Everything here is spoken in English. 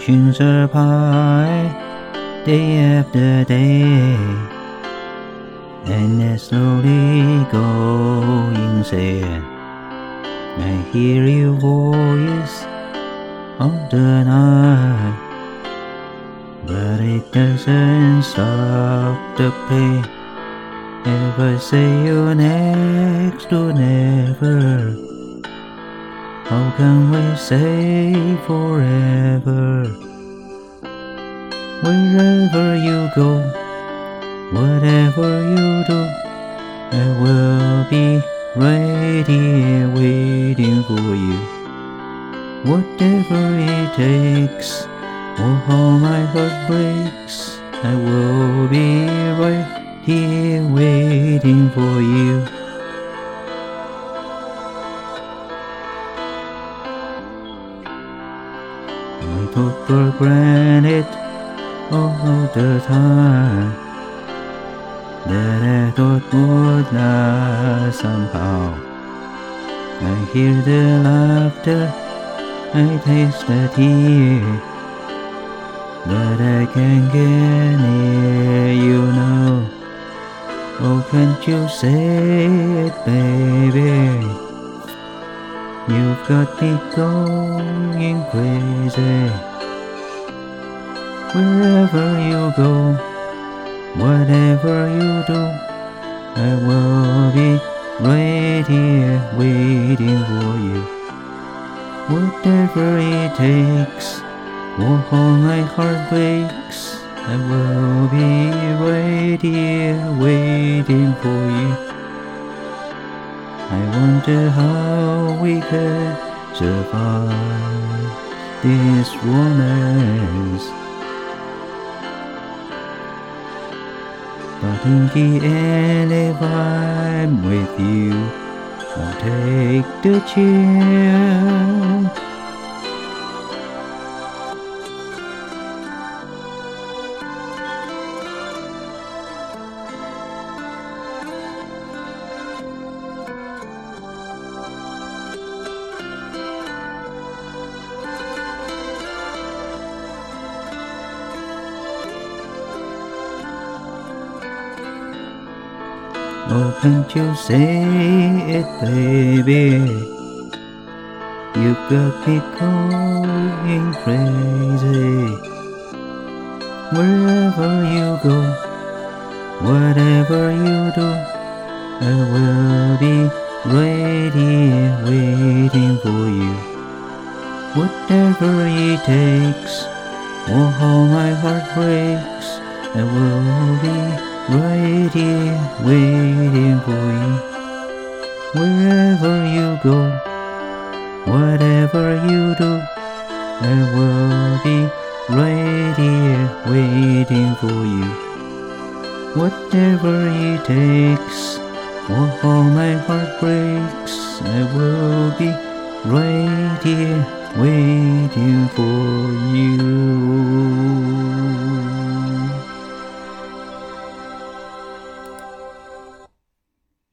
pushing the pie day after day, and I slowly go insane. I hear your voice of the night, but it doesn't stop the pain. If I say you're next to never, how can we say forever? Wherever you go, whatever you do, I will be right here waiting for you. Whatever it takes, or how my heart breaks, I will be right here waiting for you. I took for granted all the time that I thought would last somehow. I hear the laughter, I taste the tear, but I can't get near you now. Oh, can't you say it, baby? You've got me going crazy. Wherever you go, whatever you do, I will be right here waiting for you. Whatever it takes, or how my heart breaks, I will be right here waiting for you. I wonder how we could survive this romance, but in the end, if I'm with you, I'll take the chance. Oh, can't you say it, baby? You've got me going crazy. Wherever you go, whatever you do, I will be right here waiting for you. Whatever it takes, or how my heart breaks, I will be right here waiting for you. Wherever you go, whatever you do, I will be right here waiting for you. Whatever it takes, or how my heart breaks, I will be right here waiting for you.